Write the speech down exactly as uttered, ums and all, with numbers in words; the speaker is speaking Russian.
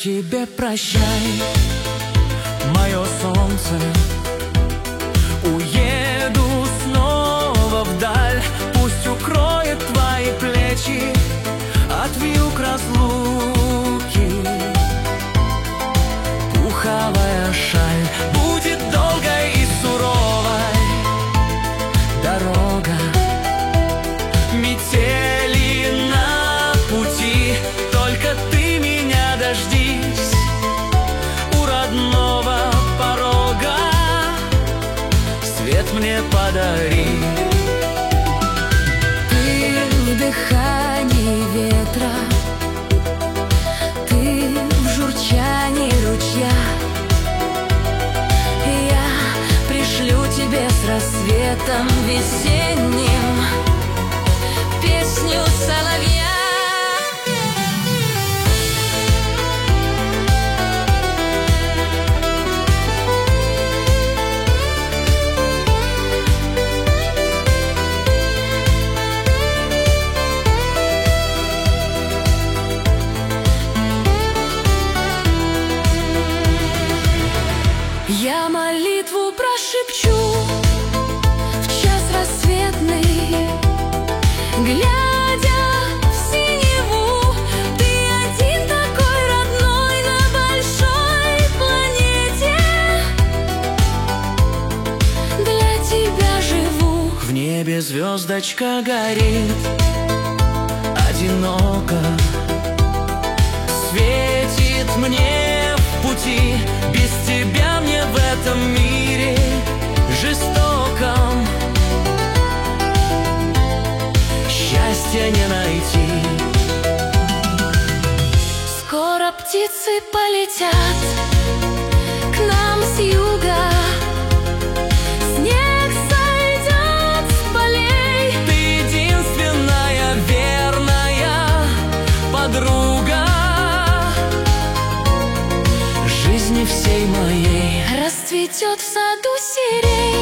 тебе прощай, мое солнце. Уеду снова вдаль, пусть укроет твои плечи от вьюг разлуки. Пуховая шаль будет долгой и суровой дорога, метели на пути, только ты меня дождись у родного порога, свет мне подари. Ты в дыхании ветра, ты в журчании ручья. Я пришлю тебе с рассветом весенним песню соловья. Я молитву прошепчу в час рассветный, глядя в синеву. Ты один такой родной на большой планете. Для тебя живу. В небе звездочка горит одиноко, светит мне в пути. Без тебя мне в этом мире жестоком счастья не найти. Скоро птицы полетят к нам с юга, снег сойдет с полей. Ты единственная верная подруга жизни всей моей. Расцветет в саду сирень.